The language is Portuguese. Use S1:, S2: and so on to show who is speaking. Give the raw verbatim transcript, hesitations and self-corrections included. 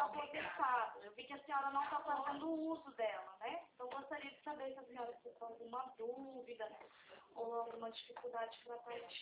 S1: aposentado. Eu vi que a senhora não está fazendo uso dela, né? Então, gostaria de saber se a senhora tem alguma dúvida ou alguma dificuldade para preencher.